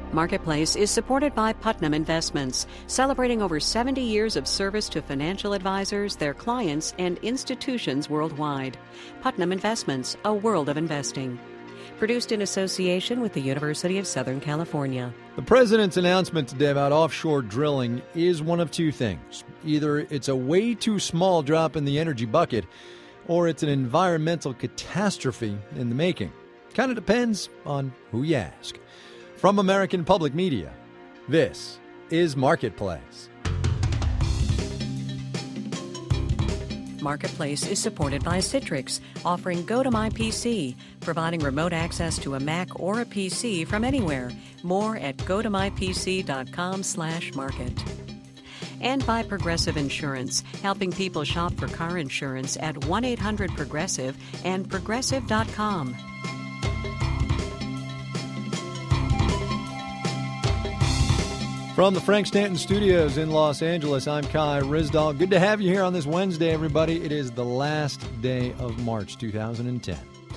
Marketplace is supported by Putnam Investments, celebrating over 70 years of service to financial advisors, their clients, and institutions worldwide. Putnam Investments, a world of investing. Produced in association with the University of Southern California. The president's announcement today about offshore drilling is one of two things. Either it's a way too small drop in the energy bucket, or it's an environmental catastrophe in the making. Kind of depends on who you ask. From American Public Media, this is Marketplace. Marketplace is supported by Citrix, offering GoToMyPC, providing remote access to a Mac or a PC from anywhere. More at gotomypc.com/market. And by Progressive Insurance, helping people shop for car insurance at 1-800-PROGRESSIVE and progressive.com. From the Frank Stanton Studios in Los Angeles, I'm Kai Ryssdal. Good to have you here on this Wednesday, everybody. It is the last day of March 2010.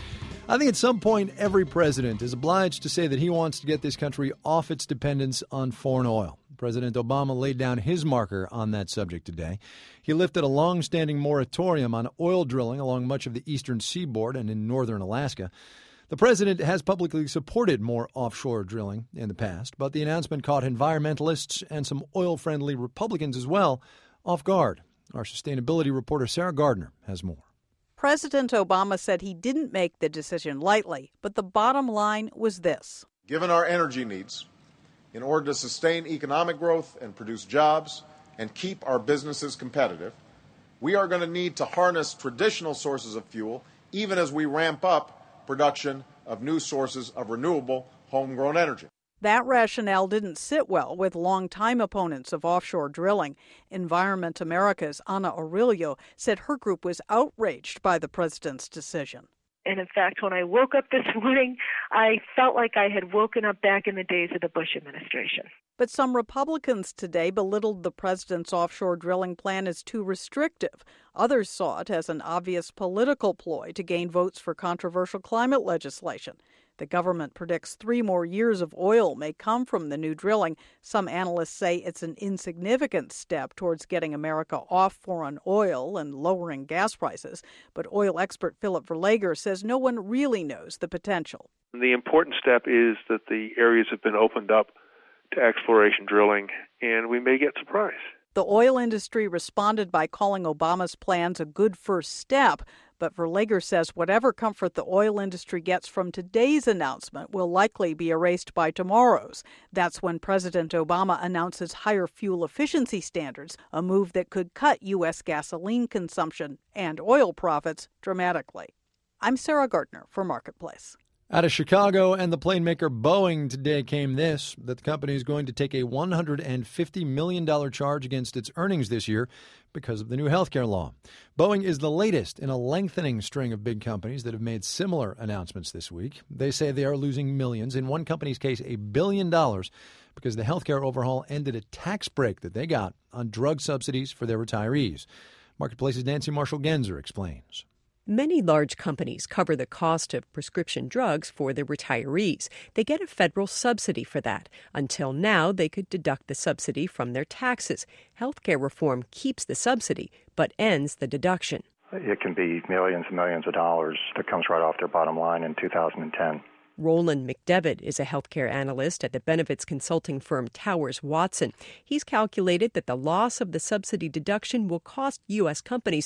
I think at some point, every president is obliged to say that he wants to get this country off its dependence on foreign oil. President Obama laid down his marker on that subject today. He lifted a long-standing moratorium on oil drilling along much of the eastern seaboard and in northern Alaska. The president has publicly supported more offshore drilling in the past, but the announcement caught environmentalists and some oil-friendly Republicans as well off guard. Our sustainability reporter Sarah Gardner has more. President Obama said he didn't make the decision lightly, but the bottom line was this. Given our energy needs, in order to sustain economic growth and produce jobs and keep our businesses competitive, we are going to need to harness traditional sources of fuel even as we ramp up production of new sources of renewable, homegrown energy. That rationale didn't sit well with longtime opponents of offshore drilling. Environment America's Ana Aurelio said her group was outraged by the president's decision. And in fact, when I woke up this morning, I felt like I had woken up back in the days of the Bush administration. But some Republicans today belittled the president's offshore drilling plan as too restrictive. Others saw it as an obvious political ploy to gain votes for controversial climate legislation. The government predicts 3 more years of oil may come from the new drilling. Some analysts say it's an insignificant step towards getting America off foreign oil and lowering gas prices. But oil expert Philip Verlager says no one really knows the potential. The important step is that the areas have been opened up to exploration drilling, and we may get surprised. The oil industry responded by calling Obama's plans a good first step. But Verlager says whatever comfort the oil industry gets from today's announcement will likely be erased by tomorrow's. That's when President Obama announces higher fuel efficiency standards, a move that could cut U.S. gasoline consumption and oil profits dramatically. I'm Sarah Gardner for Marketplace. Out of Chicago and the plane maker Boeing today came this, that the company is going to take a $150 million charge against its earnings this year because of the new healthcare law. Boeing is the latest in a lengthening string of big companies that have made similar announcements this week. They say they are losing millions, in one company's case $1 billion, because the healthcare overhaul ended a tax break that they got on drug subsidies for their retirees. Marketplace's Nancy Marshall-Genzer explains. Many large companies cover the cost of prescription drugs for their retirees. They get a federal subsidy for that. Until now, they could deduct the subsidy from their taxes. Healthcare reform keeps the subsidy, but ends the deduction. It can be millions and millions of dollars that comes right off their bottom line in 2010. Roland McDevitt is a healthcare analyst at the benefits consulting firm Towers Watson. He's calculated that the loss of the subsidy deduction will cost U.S. companies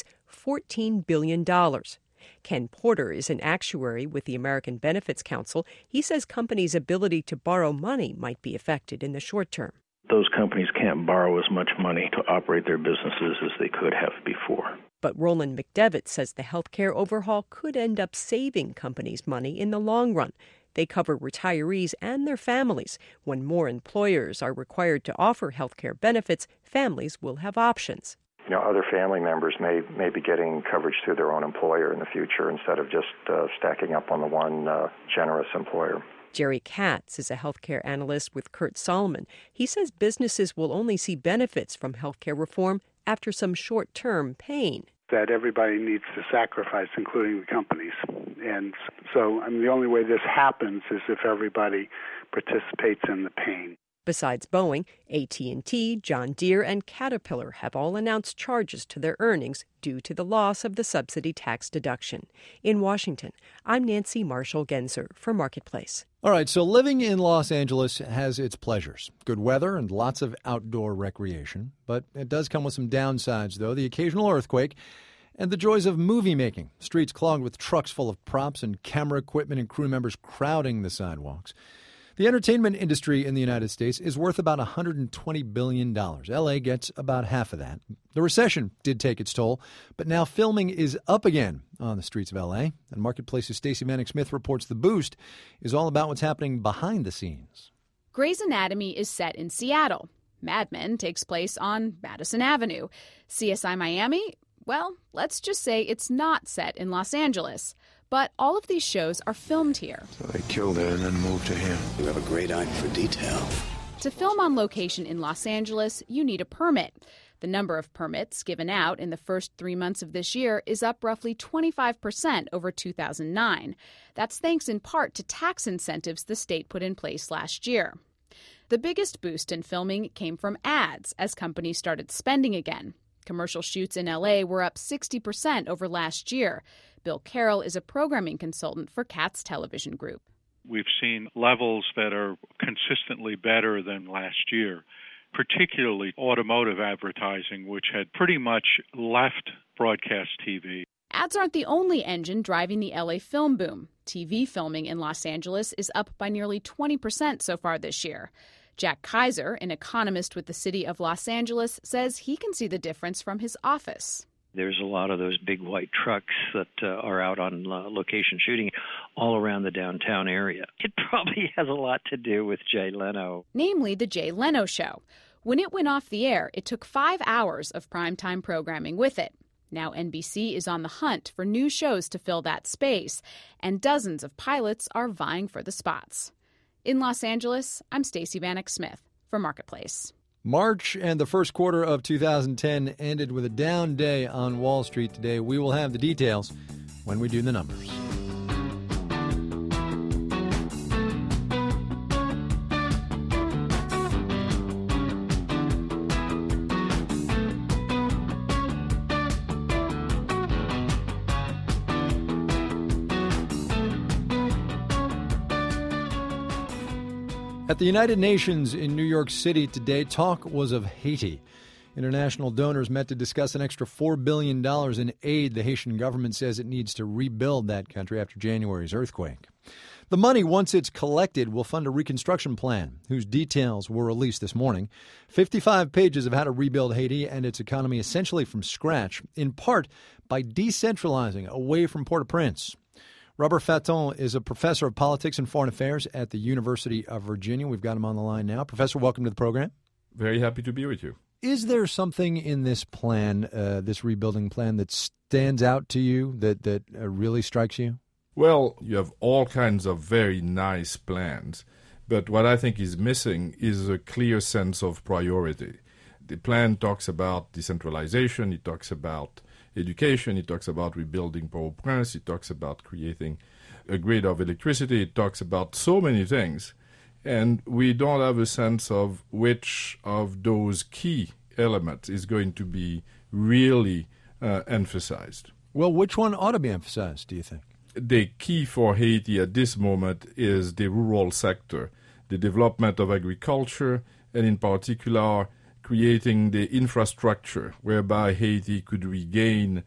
$14 billion. Ken Porter is an actuary with the American Benefits Council. He says companies' ability to borrow money might be affected in the short term. Those companies can't borrow as much money to operate their businesses as they could have before. But Roland McDevitt says the healthcare overhaul could end up saving companies money in the long run. They cover retirees and their families. When more employers are required to offer healthcare benefits, families will have options. Other family members may be getting coverage through their own employer in the future instead of just stacking up on the one generous employer. Jerry Katz is a healthcare analyst with Kurt Solomon. He says businesses will only see benefits from healthcare reform after some short-term pain. that everybody needs to sacrifice, including the companies. And so the only way this happens is if everybody participates in the pain. Besides Boeing, AT&T, John Deere, and Caterpillar have all announced charges to their earnings due to the loss of the subsidy tax deduction. In Washington, I'm Nancy Marshall-Genzer for Marketplace. All right, so living in Los Angeles has its pleasures. Good weather and lots of outdoor recreation. But it does come with some downsides, though. The occasional earthquake and the joys of movie making. Streets clogged with trucks full of props and camera equipment and crew members crowding the sidewalks. The entertainment industry in the United States is worth about $120 billion. L.A. gets about half of that. The recession did take its toll, but now filming is up again on the streets of L.A. And Marketplace's Stacey Vanek Smith reports The Boost is all about what's happening behind the scenes. Grey's Anatomy is set in Seattle. Mad Men takes place on Madison Avenue. CSI Miami? Well, let's just say it's not set in Los Angeles. But all of these shows are filmed here. So they killed her and then moved her here. You have a great eye for detail. To film on location in Los Angeles, you need a permit. The number of permits given out in the first 3 months of this year is up roughly 25% over 2009. That's thanks in part to tax incentives the state put in place last year. The biggest boost in filming came from ads as companies started spending again. Commercial shoots in L.A. were up 60% over last year. Bill Carroll is a programming consultant for Katz Television Group. We've seen levels that are consistently better than last year, particularly automotive advertising, which had pretty much left broadcast TV. Ads aren't the only engine driving the L.A. film boom. TV filming in Los Angeles is up by nearly 20% so far this year. Jack Kaiser, an economist with the city of Los Angeles, says he can see the difference from his office. There's a lot of those big white trucks that are out on location shooting all around the downtown area. It probably has a lot to do with Jay Leno. Namely, the Jay Leno Show. When it went off the air, it took 5 hours of primetime programming with it. Now NBC is on the hunt for new shows to fill that space, and dozens of pilots are vying for the spots. In Los Angeles, I'm Stacey Vanek Smith for Marketplace. March and the first quarter of 2010 ended with a down day on Wall Street today. We will have the details when we do the numbers. At the United Nations in New York City today, talk was of Haiti. International donors met to discuss an extra $4 billion in aid the Haitian government says it needs to rebuild that country after January's earthquake. The money, once it's collected, will fund a reconstruction plan, whose details were released this morning. 55 pages of how to rebuild Haiti and its economy essentially from scratch, in part by decentralizing away from Port-au-Prince. Robert Fatton is a professor of politics and foreign affairs at the University of Virginia. We've got him on the line now. Professor, welcome to the program. Very happy to be with you. Is there something in this plan, this rebuilding plan, that stands out to you, that really strikes you? Well, you have all kinds of very nice plans, but what I think is missing is a clear sense of priority. The plan talks about decentralization, it talks about education, it talks about rebuilding Port-au-Prince, it talks about creating a grid of electricity, it talks about so many things, and we don't have a sense of which of those key elements is going to be really emphasized. Well, which one ought to be emphasized, do you think? The key for Haiti at this moment is the rural sector, the development of agriculture, and in particular creating the infrastructure whereby Haiti could regain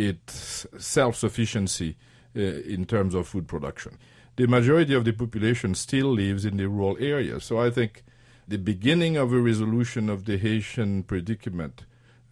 its self-sufficiency in terms of food production. The majority of the population still lives in the rural areas. So I think the beginning of a resolution of the Haitian predicament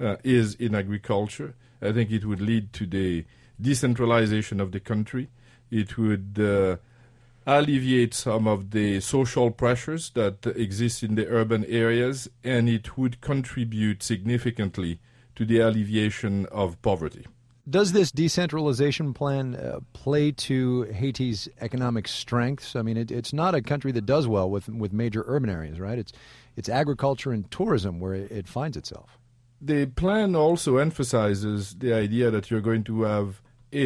is in agriculture. I think it would lead to the decentralization of the country. It would alleviate some of the social pressures that exist in the urban areas, and it would contribute significantly to the alleviation of poverty. Does this decentralization plan play to Haiti's economic strengths? I mean, it's not a country that does well with major urban areas, right? It's agriculture and tourism where it finds itself. The plan also emphasizes the idea that you're going to have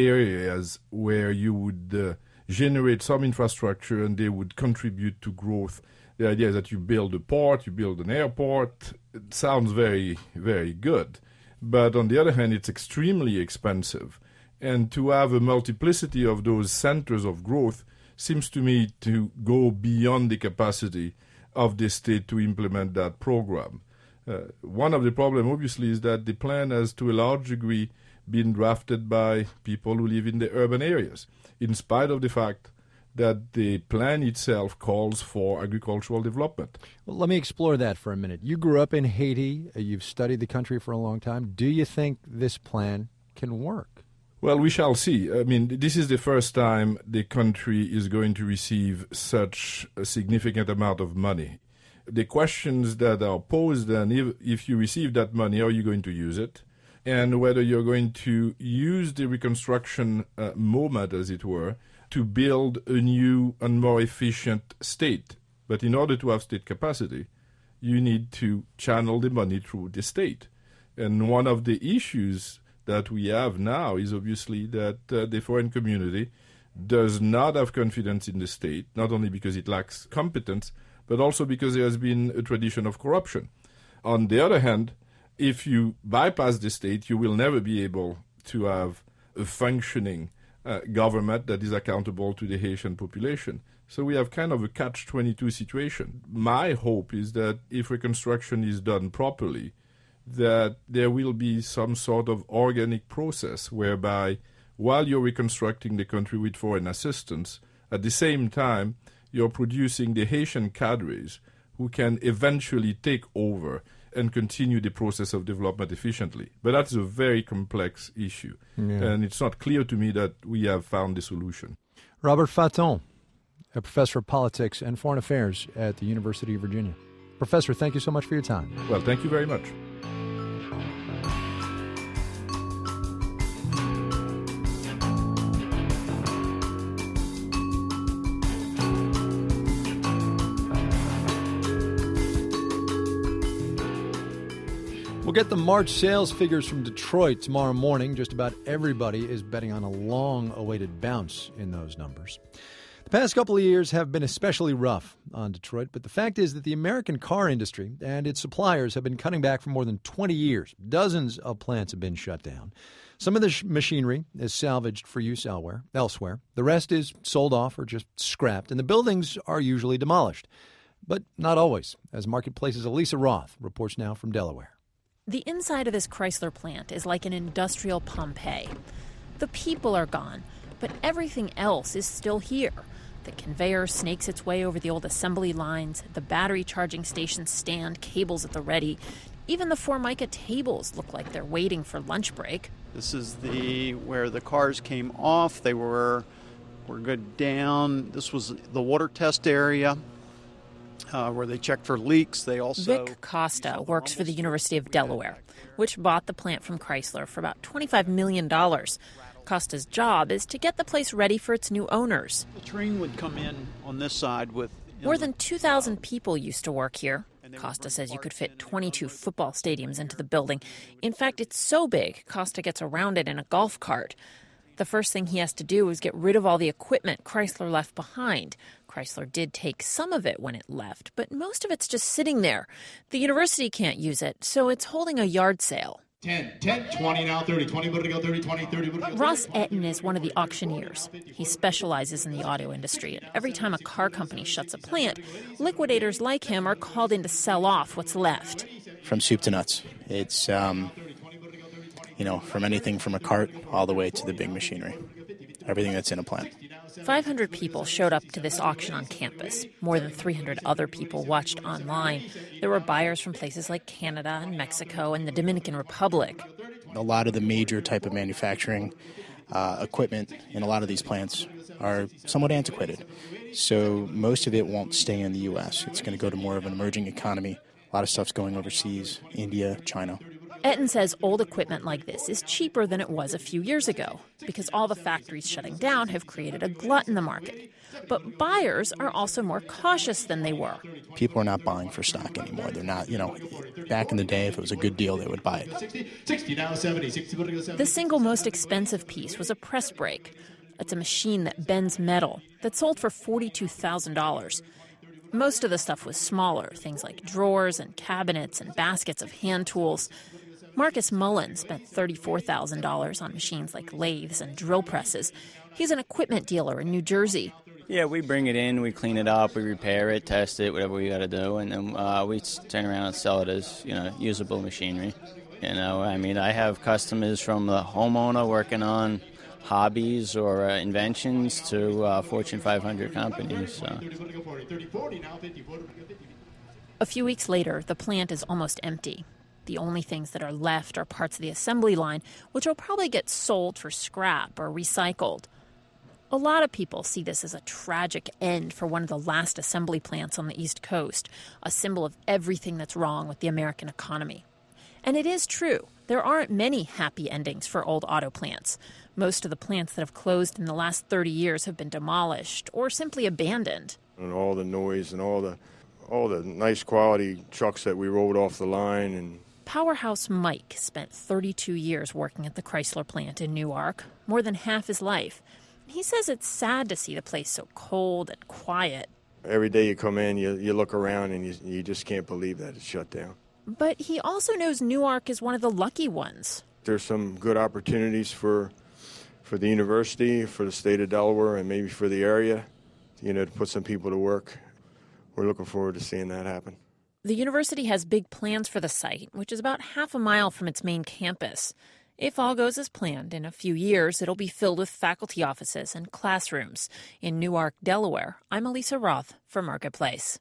areas where you would generate some infrastructure and they would contribute to growth. The idea is that you build a port, you build an airport. It sounds very, very good. But on the other hand, it's extremely expensive. And to have a multiplicity of those centers of growth seems to me to go beyond the capacity of the state to implement that program. One of the problems, obviously, is that the plan has, to a large degree, been drafted by people who live in the urban areas, in spite of the fact that the plan itself calls for agricultural development. Well, let me explore that for a minute. You grew up in Haiti. You've studied the country for a long time. Do you think this plan can work? Well, we shall see. I mean, this is the first time the country is going to receive such a significant amount of money. The questions that are posed then, if you receive that money, how are you going to use it? And whether you're going to use the reconstruction moment, as it were, to build a new and more efficient state. But in order to have state capacity, you need to channel the money through the state. And one of the issues that we have now is obviously that the foreign community does not have confidence in the state, not only because it lacks competence, but also because there has been a tradition of corruption. On the other hand, if you bypass the state, you will never be able to have a functioning government that is accountable to the Haitian population. So we have kind of a catch-22 situation. My hope is that if reconstruction is done properly, that there will be some sort of organic process whereby, while you're reconstructing the country with foreign assistance, at the same time, you're producing the Haitian cadres who can eventually take over and continue the process of development efficiently. But that's a very complex issue. Yeah. And it's not clear to me that we have found the solution. Robert Fatton, a professor of politics and foreign affairs at the University of Virginia. Professor, thank you so much for your time. Well, thank you very much. We'll get the March sales figures from Detroit tomorrow morning. Just about everybody is betting on a long-awaited bounce in those numbers. The past couple of years have been especially rough on Detroit, but the fact is that the American car industry and its suppliers have been cutting back for more than 20 years. Dozens of plants have been shut down. Some of the machinery is salvaged for use elsewhere. The rest is sold off or just scrapped, and the buildings are usually demolished. But not always, as Marketplace's Elisa Roth reports now from Delaware. The inside of this Chrysler plant is like an industrial Pompeii. The people are gone, but everything else is still here. The conveyor snakes its way over the old assembly lines, the battery charging stations stand, cables at the ready. Even the Formica tables look like they're waiting for lunch break. This is where the cars came off. They were good down. This was the water test area. Where they checked for leaks. They also... Vic Costa works for the University of Delaware, which bought the plant from Chrysler for about $25 million. Costa's job is to get the place ready for its new owners. The train would come in on this side with... More than 2,000 people used to work here. Costa says you could fit 22 football stadiums into the building. In fact, it's so big, Costa gets around it in a golf cart. The first thing he has to do is get rid of all the equipment Chrysler left behind. Chrysler did take some of it when it left, but most of it's just sitting there. The university can't use it, so it's holding a yard sale. 10, 20 now, 30, 20, but to go 30, 20, 30, but to go. Ross Etten is one of the auctioneers. He specializes in the auto industry, and every time a car company shuts a plant, liquidators like him are called in to sell off what's left. From soup to nuts. It's, from anything from a cart all the way to the big machinery. Everything that's in a plant. 500 people showed up to this auction on campus. More than 300 other people watched online. There were buyers from places like Canada and Mexico and the Dominican Republic. A lot of the major type of manufacturing equipment in a lot of these plants are somewhat antiquated. So most of it won't stay in the U.S. It's going to go to more of an emerging economy. A lot of stuff's going overseas, India, China. Etten says old equipment like this is cheaper than it was a few years ago because all the factories shutting down have created a glut in the market. But buyers are also more cautious than they were. People are not buying for stock anymore. They're not, back in the day, if it was a good deal, they would buy it. 60, now 70, 60, the single most expensive piece was a press brake. It's a machine that bends metal that sold for $42,000. Most of the stuff was smaller, things like drawers and cabinets and baskets of hand tools. Marcus Mullen spent $34,000 on machines like lathes and drill presses. He's an equipment dealer in New Jersey. Yeah, we bring it in, we clean it up, we repair it, test it, whatever we got to do, and then we turn around and sell it as, usable machinery. I have customers from the homeowner working on hobbies or inventions to Fortune 500 companies. So. A few weeks later, the plant is almost empty. The only things that are left are parts of the assembly line, which will probably get sold for scrap or recycled. A lot of people see this as a tragic end for one of the last assembly plants on the East Coast, a symbol of everything that's wrong with the American economy. And it is true. There aren't many happy endings for old auto plants. Most of the plants that have closed in the last 30 years have been demolished or simply abandoned. And all the noise and all the nice quality trucks that we rolled off the line. And Powerhouse Mike spent 32 years working at the Chrysler plant in Newark, more than half his life. He says it's sad to see the place so cold and quiet. Every day you come in, you look around, and you just can't believe that it's shut down. But he also knows Newark is one of the lucky ones. There's some good opportunities for the university, for the state of Delaware, and maybe for the area, to put some people to work. We're looking forward to seeing that happen. The university has big plans for the site, which is about half a mile from its main campus. If all goes as planned, in a few years, it'll be filled with faculty offices and classrooms. In Newark, Delaware, I'm Elisa Roth for Marketplace.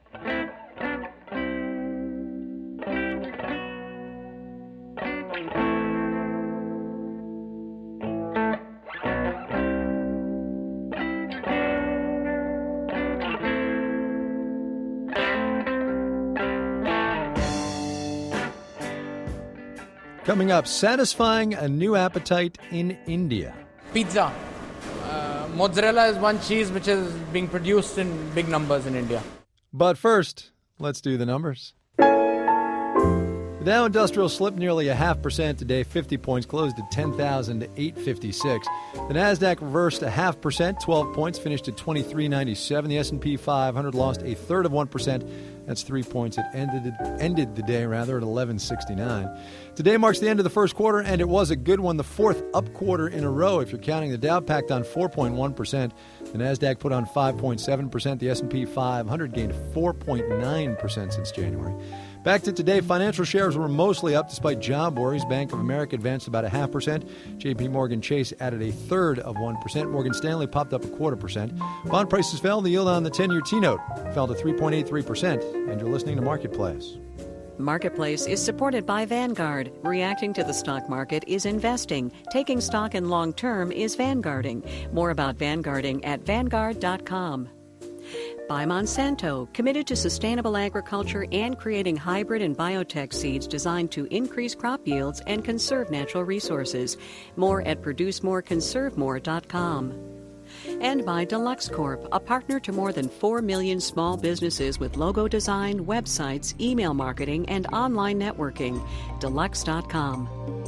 Coming up, satisfying a new appetite in India. Pizza. Mozzarella is one cheese which is being produced in big numbers in India. But first, let's do the numbers. The Dow Industrial slipped nearly 0.5% today, 50 points, closed at 10,856. The Nasdaq reversed 0.5%, 12 points, finished at 2397. The S&P 500 lost 0.33%. That's 3 points. It ended the day at 1169. Today marks the end of the first quarter, and it was a good one, the fourth up quarter in a row. If you're counting, the Dow packed on 4.1%. The Nasdaq put on 5.7%. The S&P 500 gained 4.9% since January. Back to today, financial shares were mostly up despite job worries. Bank of America advanced about 0.5%. J.P. Morgan Chase added 1/3%. Morgan Stanley popped up 0.25%. Bond prices fell. The yield on the 10-year T-note fell to 3.83%. And you're listening to Marketplace. Marketplace is supported by Vanguard. Reacting to the stock market is investing. Taking stock in long term is Vanguarding. More about Vanguarding at Vanguard.com. By Monsanto, committed to sustainable agriculture and creating hybrid and biotech seeds designed to increase crop yields and conserve natural resources. More at ProduceMoreConserveMore.com. And by Deluxe Corp, a partner to more than 4 million small businesses with logo design, websites, email marketing, and online networking. Deluxe.com.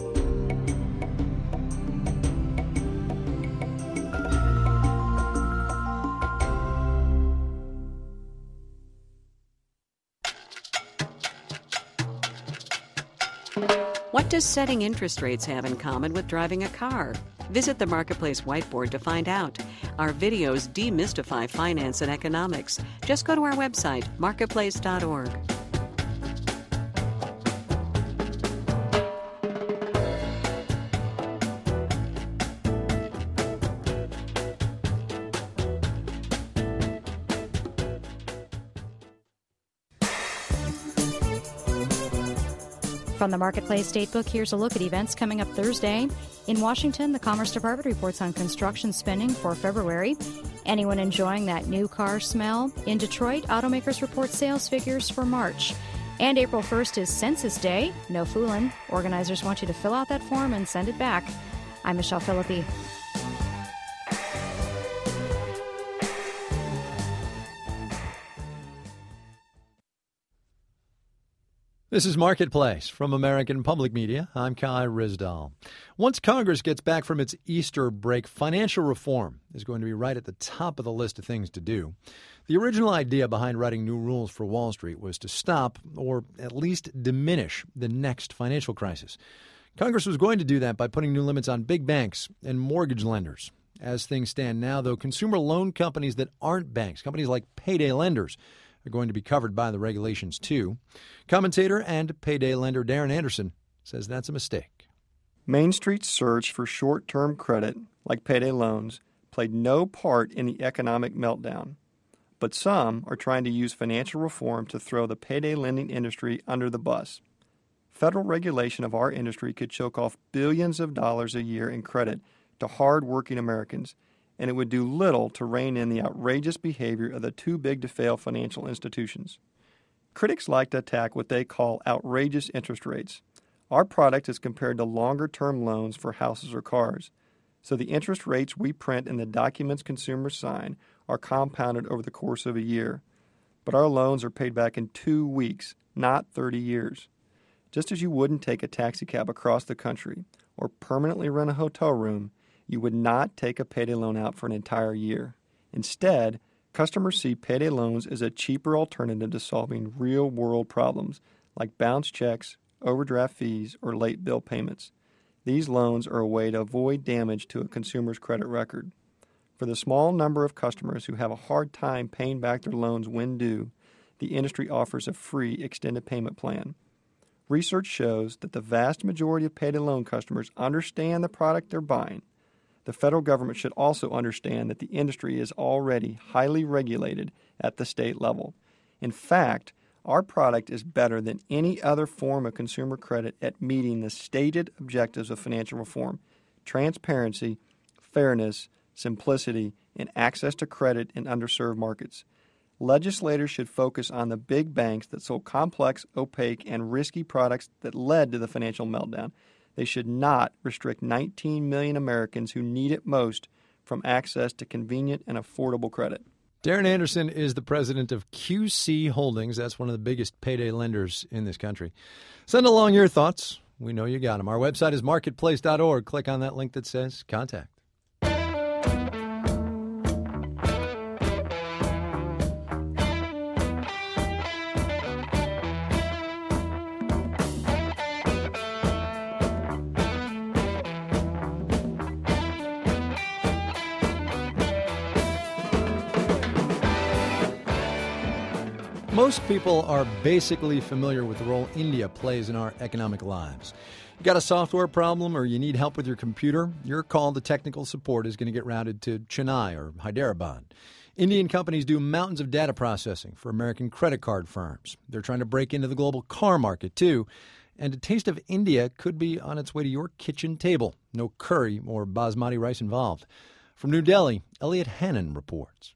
What does setting interest rates have in common with driving a car? Visit the Marketplace whiteboard to find out. Our videos demystify finance and economics. Just go to our website, marketplace.org. From the Marketplace Datebook, here's a look at events coming up Thursday. In Washington, the Commerce Department reports on construction spending for February. Anyone enjoying that new car smell? In Detroit, automakers report sales figures for March. And April 1st is Census Day. No fooling. Organizers want you to fill out that form and send it back. I'm Michelle Philippi. This is Marketplace from American Public Media. I'm Kai Ryssdal. Once Congress gets back from its Easter break, financial reform is going to be right at the top of the list of things to do. The original idea behind writing new rules for Wall Street was to stop, or at least diminish, the next financial crisis. Congress was going to do that by putting new limits on big banks and mortgage lenders. As things stand now, though, consumer loan companies that aren't banks, companies like payday lenders, are going to be covered by the regulations, too. Commentator and payday lender Darren Anderson says that's a mistake. Main Street's surge for short-term credit, like payday loans, played no part in the economic meltdown. But some are trying to use financial reform to throw the payday lending industry under the bus. Federal regulation of our industry could choke off billions of dollars a year in credit to hard-working Americans, and it would do little to rein in the outrageous behavior of the too-big-to-fail financial institutions. Critics like to attack what they call outrageous interest rates. Our product is compared to longer-term loans for houses or cars, so the interest rates we print in the documents consumers sign are compounded over the course of a year. But our loans are paid back in 2 weeks, not 30 years. Just as you wouldn't take a taxi cab across the country or permanently rent a hotel room, you would not take a payday loan out for an entire year. Instead, customers see payday loans as a cheaper alternative to solving real-world problems like bounce checks, overdraft fees, or late bill payments. These loans are a way to avoid damage to a consumer's credit record. For the small number of customers who have a hard time paying back their loans when due, the industry offers a free extended payment plan. Research shows that the vast majority of payday loan customers understand the product they're buying. The federal government should also understand that the industry is already highly regulated at the state level. In fact, our product is better than any other form of consumer credit at meeting the stated objectives of financial reform: transparency, fairness, simplicity, and access to credit in underserved markets. Legislators should focus on the big banks that sold complex, opaque, and risky products that led to the financial meltdown. They should not restrict 19 million Americans who need it most from access to convenient and affordable credit. Darren Anderson is the president of QC Holdings. That's one of the biggest payday lenders in this country. Send along your thoughts. We know you got them. Our website is marketplace.org. Click on that link that says contact. Most people are basically familiar with the role India plays in our economic lives. You got a software problem or you need help with your computer, your call to technical support is going to get routed to Chennai or Hyderabad. Indian companies do mountains of data processing for American credit card firms. They're trying to break into the global car market, too. And a taste of India could be on its way to your kitchen table. No curry or basmati rice involved. From New Delhi, Elliot Hannon reports.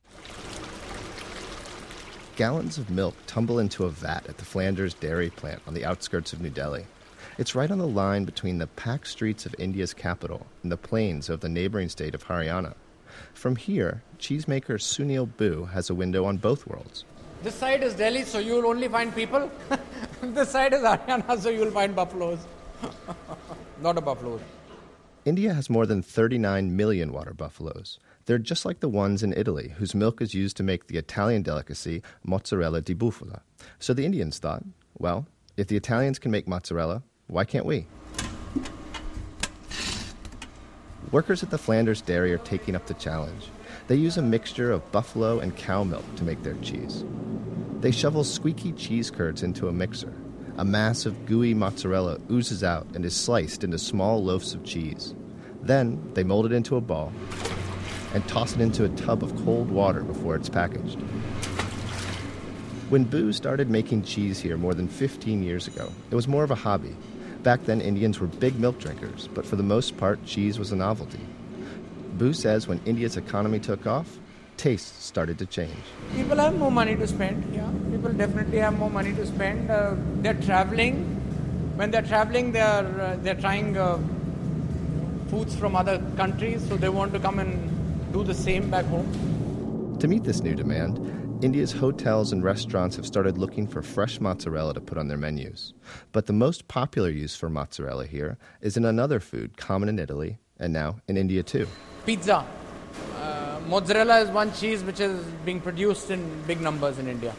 Gallons of milk tumble into a vat at the Flanders dairy plant on the outskirts of New Delhi. It's right on the line between the packed streets of India's capital and the plains of the neighboring state of Haryana. From here, cheesemaker Sunil Bu has a window on both worlds. This side is Delhi, so you will only find people. This side is Haryana, so you will find buffaloes. Not a buffalo. India has more than 39 million water buffaloes. They're just like the ones in Italy, whose milk is used to make the Italian delicacy mozzarella di bufala. So the Indians thought, well, if the Italians can make mozzarella, why can't we? Workers at the Flanders dairy are taking up the challenge. They use a mixture of buffalo and cow milk to make their cheese. They shovel squeaky cheese curds into a mixer. A mass of gooey mozzarella oozes out and is sliced into small loaves of cheese. Then they mold it into a ball and toss it into a tub of cold water before it's packaged. When Bu started making cheese here more than 15 years ago, it was more of a hobby. Back then, Indians were big milk drinkers, but for the most part, cheese was a novelty. Bu says when India's economy took off, tastes started to change. People have more money to spend, yeah. People definitely have more money to spend. They're traveling. When they're traveling, they're trying foods from other countries, so they want to come and do the same back home. To meet this new demand, India's hotels and restaurants have started looking for fresh mozzarella to put on their menus. But the most popular use for mozzarella here is in another food common in Italy and now in India too. Pizza. Mozzarella is one cheese which is being produced in big numbers in India.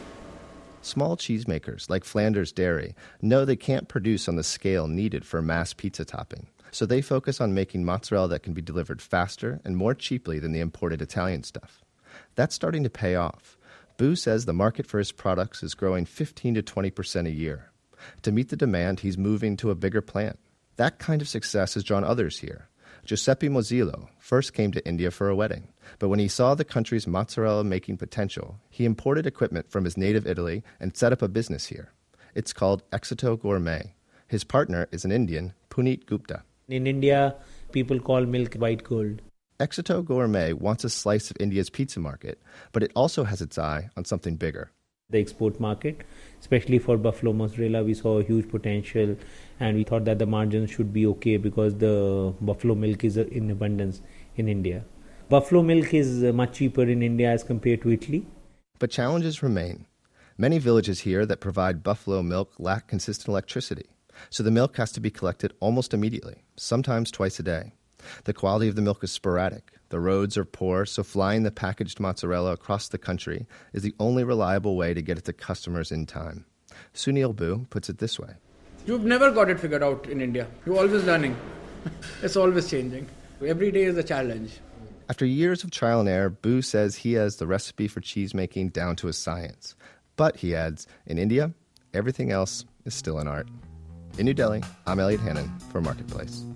Small cheesemakers like Flanders Dairy know they can't produce on the scale needed for mass pizza topping. So they focus on making mozzarella that can be delivered faster and more cheaply than the imported Italian stuff. That's starting to pay off. Boo says the market for his products is growing 15 to 20% a year. To meet the demand, he's moving to a bigger plant. That kind of success has drawn others here. Giuseppe Mozzillo first came to India for a wedding, but when he saw the country's mozzarella-making potential, he imported equipment from his native Italy and set up a business here. It's called Exito Gourmet. His partner is an Indian, Puneet Gupta. In India, people call milk white gold. Exito Gourmet wants a slice of India's pizza market, but it also has its eye on something bigger. The export market, especially for buffalo mozzarella, we saw a huge potential, and we thought that the margins should be okay because the buffalo milk is in abundance in India. Buffalo milk is much cheaper in India as compared to Italy. But challenges remain. Many villages here that provide buffalo milk lack consistent electricity, so the milk has to be collected almost immediately, sometimes twice a day. The quality of the milk is sporadic. The roads are poor, so flying the packaged mozzarella across the country is the only reliable way to get it to customers in time. Sunil Boo puts it this way. You've never got it figured out in India. You're always learning. It's always changing. Every day is a challenge. After years of trial and error, Boo says he has the recipe for cheese making down to a science. But, he adds, in India, everything else is still an art. In New Delhi, I'm Elliot Hannon for Marketplace.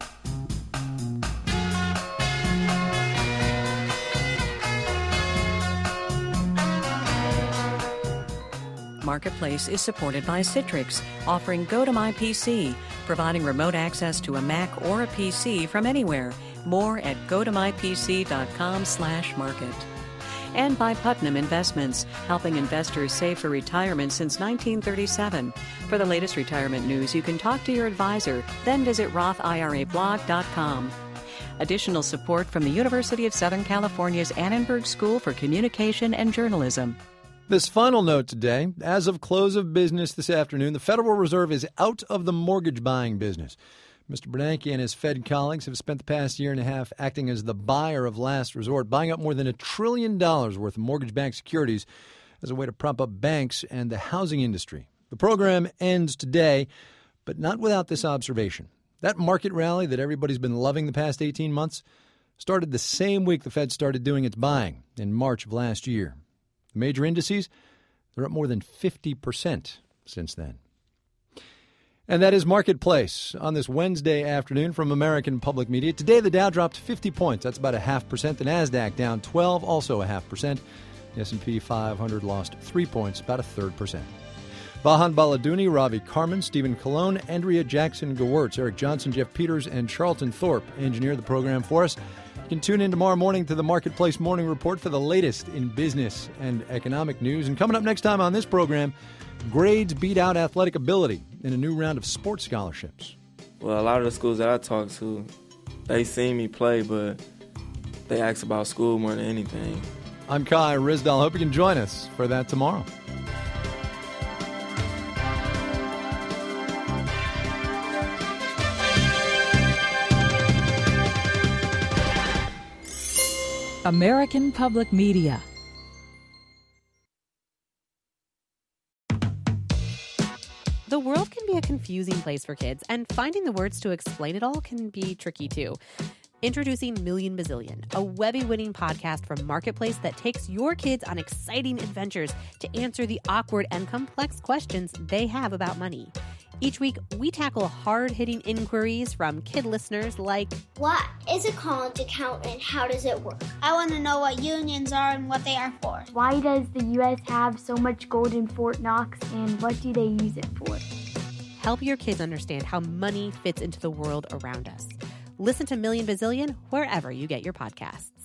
Marketplace is supported by Citrix, offering Go to My PC, providing remote access to a Mac or a PC from anywhere. More at gotomypc.com/market. And by Putnam Investments, helping investors save for retirement since 1937. For the latest retirement news, you can talk to your advisor, then visit RothIRAblog.com. Additional support from the University of Southern California's Annenberg School for Communication and Journalism. This final note today, as of close of business this afternoon, the Federal Reserve is out of the mortgage buying business. Mr. Bernanke and his Fed colleagues have spent the past year and a half acting as the buyer of last resort, buying up more than $1 trillion worth of mortgage-backed securities as a way to prop up banks and the housing industry. The program ends today, but not without this observation. That market rally that everybody's been loving the past 18 months started the same week the Fed started doing its buying in March of last year. The major indices, they're up more than 50% since then. And that is Marketplace on this Wednesday afternoon from American Public Media. Today, the Dow dropped 50 points. That's about 0.5%. The NASDAQ down 12, also 0.5%. The S&P 500 lost 3 points, about 0.33%. Vahan Baladuni, Ravi Karman, Stephen Colon, Andrea Jackson-Gewirtz, Eric Johnson, Jeff Peters, and Charlton Thorpe engineered the program for us. You can tune in tomorrow morning to the Marketplace Morning Report for the latest in business and economic news. And coming up next time on this program, grades beat out athletic ability in a new round of sports scholarships. Well, a lot of the schools that I talk to, they see me play, but they ask about school more than anything. I'm Kai Rizdal. Hope you can join us for that tomorrow. American Public Media. The world can be a confusing place for kids, and finding the words to explain it all can be tricky too. Introducing Million Bazillion, a Webby-winning podcast from Marketplace that takes your kids on exciting adventures to answer the awkward and complex questions they have about money. Each week, we tackle hard-hitting inquiries from kid listeners like, what is a college account and how does it work? I want to know what unions are and what they are for. Why does the U.S. have so much gold in Fort Knox and what do they use it for? Help your kids understand how money fits into the world around us. Listen to Million Bazillion wherever you get your podcasts.